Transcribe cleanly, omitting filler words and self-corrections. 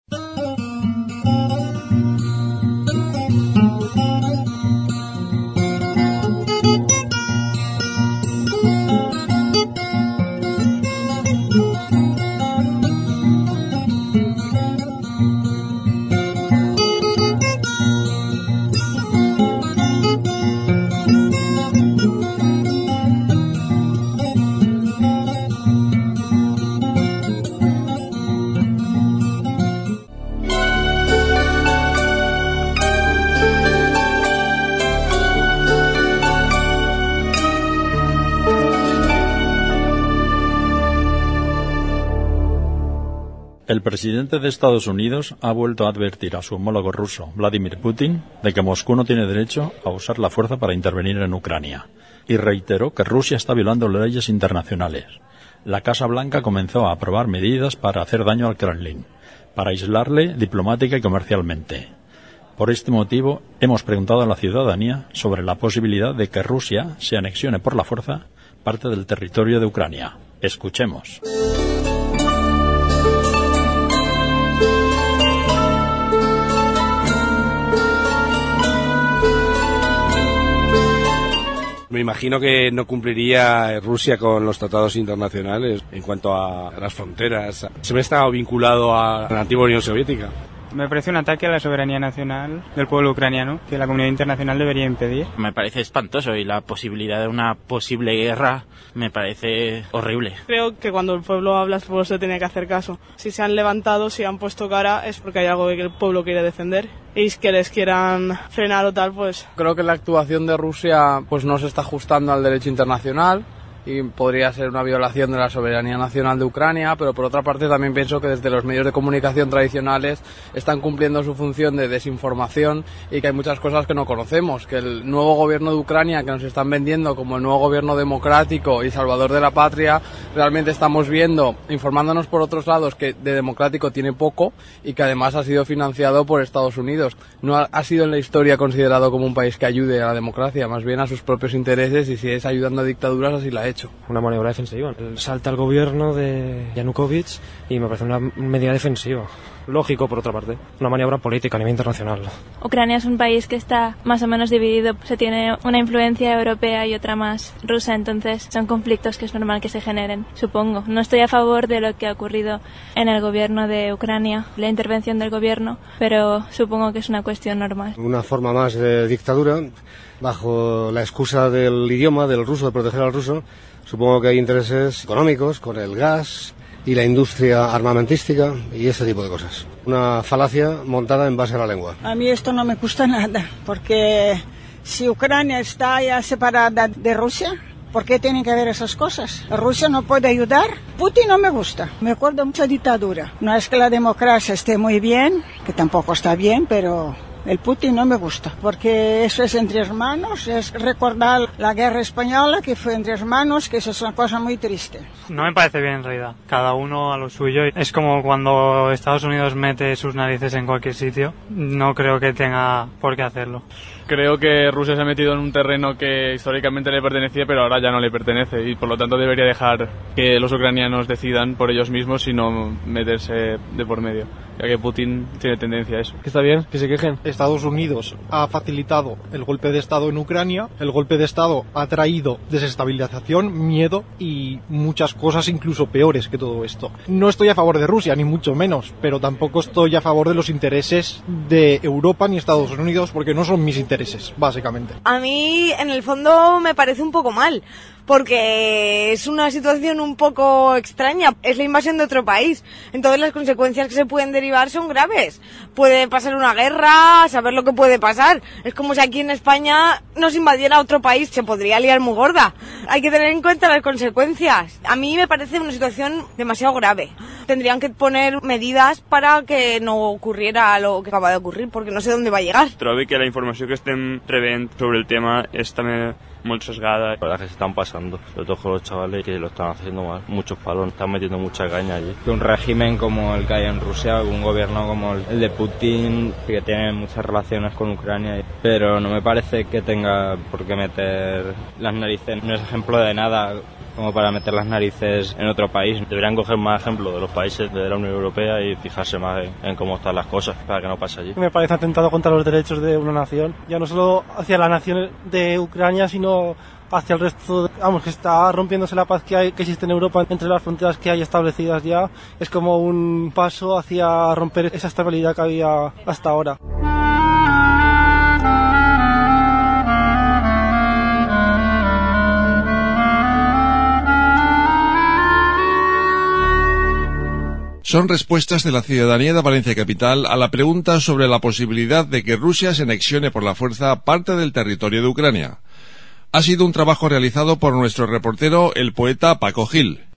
El presidente de Estados Unidos ha vuelto a advertir a su homólogo ruso, Vladimir Putin, de que Moscú no tiene derecho a usar la fuerza para intervenir en Ucrania, y reiteró que Rusia está violando leyes internacionales. La Casa Blanca comenzó a aprobar medidas para hacer daño al Kremlin, para aislarle diplomática y comercialmente. Por este motivo, hemos preguntado a la ciudadanía sobre la posibilidad de que Rusia se anexione por la fuerza parte del territorio de Ucrania. Escuchemos. Me imagino que no cumpliría Rusia con los tratados internacionales en cuanto a las fronteras. Se me está vinculado a la antigua Unión Soviética. Me parece un ataque a la soberanía nacional del pueblo ucraniano que la comunidad internacional debería impedir. Me parece espantoso y la posibilidad de una posible guerra me parece horrible. Creo que cuando el pueblo habla, el pueblo se tiene que hacer caso. Si se han levantado, si han puesto cara, es porque hay algo que el pueblo quiere defender. Y que les quieran frenar o tal, pues... Creo que la actuación de Rusia pues no se está ajustando al derecho internacional y podría ser una violación de la soberanía nacional de Ucrania, pero por otra parte también pienso que desde los medios de comunicación tradicionales están cumpliendo su función de desinformación y que hay muchas cosas que no conocemos, que el nuevo gobierno de Ucrania que nos están vendiendo como el nuevo gobierno democrático y salvador de la patria, realmente estamos viendo, informándonos por otros lados, que de democrático tiene poco y que además ha sido financiado por Estados Unidos. No ha sido en la historia considerado como un país que ayude a la democracia, más bien a sus propios intereses, y si es ayudando a dictaduras así la ha hecho. Una maniobra defensiva. Salta el gobierno de Yanukovych y me parece una medida defensiva. Lógico, por otra parte. Una maniobra política a nivel internacional. Ucrania es un país que está más o menos dividido. Se tiene una influencia europea y otra más rusa, entonces son conflictos que es normal que se generen, supongo. No estoy a favor de lo que ha ocurrido en el gobierno de Ucrania, la intervención del gobierno, pero supongo que es una cuestión normal. Una forma más de dictadura, bajo la excusa del idioma, del ruso, de proteger al ruso. Supongo que hay intereses económicos con el gas y la industria armamentística y ese tipo de cosas. Una falacia montada en base a la lengua. A mí esto no me gusta nada, porque si Ucrania está ya separada de Rusia, ¿por qué tienen que haber esas cosas? Rusia no puede ayudar. Putin no me gusta. Me acuerdo mucha dictadura. No es que la democracia esté muy bien, que tampoco está bien, pero... El Putin no me gusta, porque eso es entre hermanos, es recordar la guerra española que fue entre hermanos, que eso es una cosa muy triste. No me parece bien en realidad, cada uno a lo suyo. Es como cuando Estados Unidos mete sus narices en cualquier sitio, no creo que tenga por qué hacerlo. Creo que Rusia se ha metido en un terreno que históricamente le pertenecía, pero ahora ya no le pertenece, y por lo tanto debería dejar que los ucranianos decidan por ellos mismos y no meterse de por medio, ya que Putin tiene tendencia a eso. Que está bien, que se quejen. Estados Unidos ha facilitado el golpe de Estado en Ucrania. El golpe de Estado ha traído desestabilización, miedo y muchas cosas incluso peores que todo esto. No estoy a favor de Rusia, ni mucho menos, pero tampoco estoy a favor de los intereses de Europa ni Estados Unidos, porque no son mis intereses, básicamente. A mí, en el fondo, me parece un poco mal, porque es una situación un poco extraña. Es la invasión de otro país, entonces las consecuencias que se pueden derivar son graves. Puede pasar una guerra, saber lo que puede pasar. Es como si aquí en España nos invadiera otro país, se podría liar muy gorda. Hay que tener en cuenta las consecuencias. A mí me parece una situación demasiado grave. Tendrían que poner medidas para que no ocurriera lo que acaba de ocurrir, porque no sé dónde va a llegar. Trobo que la informació que estem rebent sobre el tema és també molt sesgada. La verdad que se están pasando, sobre todo con los chavales que lo están haciendo mal, muchos palos, están metiendo mucha caña allí. Un régimen como el que hay en Rusia, un gobierno como el de Putin, que tiene muchas relaciones con Ucrania, pero no me parece que tenga por qué meter las narices. No es ejemplo de nada. como para meter las narices en otro país. Deberían coger más ejemplos de los países de la Unión Europea y fijarse más en cómo están las cosas para que no pase allí. Me parece atentado contra los derechos de una nación, ya no solo hacia la nación de Ucrania, sino hacia el resto, que está rompiéndose la paz que existe en Europa entre las fronteras que hay establecidas ya. Es como un paso hacia romper esa estabilidad que había hasta ahora. Son respuestas de la ciudadanía de Valencia Capital a la pregunta sobre la posibilidad de que Rusia se anexione por la fuerza parte del territorio de Ucrania. Ha sido un trabajo realizado por nuestro reportero, el poeta Paco Gil.